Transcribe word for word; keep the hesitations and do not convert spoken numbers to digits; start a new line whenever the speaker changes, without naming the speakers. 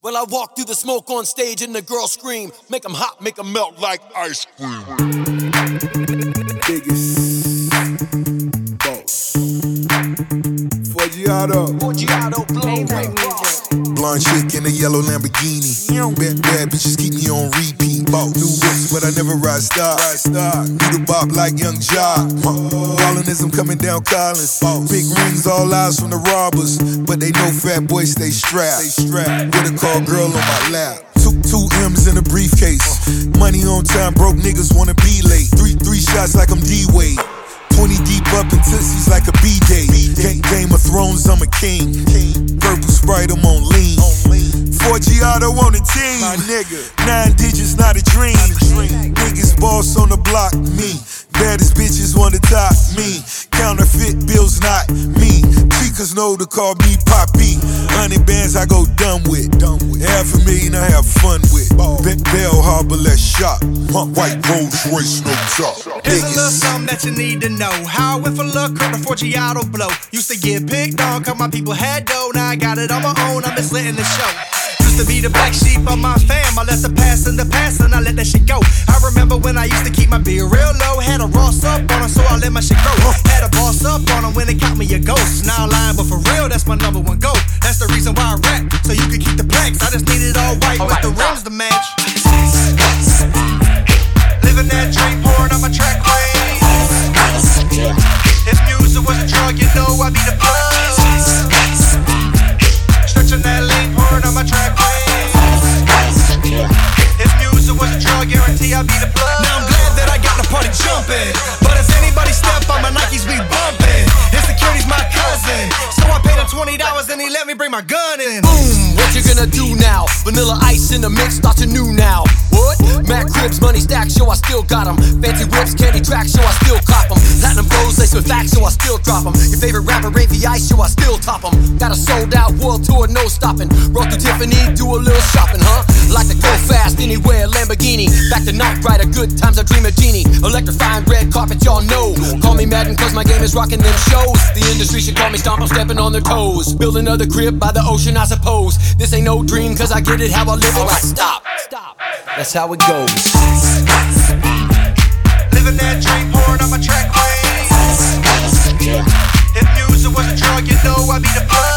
Well, I walk through the smoke on stage and the girls scream, make them hot, make them melt like ice cream.
Biggest boss Forgiato
Forgiato, blow, break,
blonde chick in a yellow Lamborghini. Bad, bad bitches keep me on repeat. Boss. New whips, but I never ride stock. Do the bop like Young Jock. Ballinism coming down Collins. Boss. Big rings, all eyes from the robbers, but they know fat boys stay strapped. Stay strapped. With a call girl on my lap. Two, two M's in a briefcase. Money on time, broke niggas wanna be late. Three, three shots like I'm D-Wade. twenty deep up in tussies like a B-Day. Game, Game of Thrones, I'm a king. Purple Sprite, I'm on lean. Forgiato on the team. My nigga. Nine digits, not a dream. Niggas boss on the block, me. Baddest bitches wanna top me. Counterfeit bills, not me. Chicas know to call me Poppy. Hundred bands I go dumb with. Half a million I have fun with. Bell Harbor, let's shop. White Rolls Royce, no top.
Here's a little something that you need to know. How I went for luck, heard a Forgiato blow. Used to get picked on, cause my people had dough. Now I got it on my own, I'm just letting the show. Used to be the black sheep of my fam. I let the past in the past and I let that shit go. I remember when I used to keep my beer real low. Had a Ross up on her, so I let my shit grow. Had a boss up on her when they caught me a ghost. Now I'm lying, but for real, that's my number one goal. That's the reason why I rap, so you can keep the plaques. I just need it all white with the rims to match. Living that dream, pouring on my trackway. If music was a drug, you know I'd be the plug. Stretching that lane, pouring on my trackway. If music was a drug, guarantee I'd be the plug. Now I'm glad that I got the party jumping, but as anybody step on my Nikes, we bumping. Insecurity's my cousin, so I paid him twenty dollars and he let me bring my gun in.
Boom, what you gonna do now? Vanilla ice in the mix, starts anew now. What? Mac cribs, money stack, show I still got them. Fancy whips, candy tracks, show I still cop them. Platinum goes laced with facts, so I still drop them. Your favorite rapper, Ray V Ice, show I still top them. Got a sold out world tour, no stopping. Roll through Tiffany, do a little shopping, huh? Like to go fast, anywhere, Lamborghini. Back to Night Rider, good times, I dream of genie. Electrifying red carpet, y'all know. Call me Madden, cause my game is rocking them shows. The industry should call me Stomp, I'm stepping on their toes. Build another crib by the ocean, I suppose. This ain't no dream, cause I get it how I live it. Alright, stop, stop. That's how it goes.
Living that dream, pouring on my trackway. If music was a drug, you know I'd be the plug.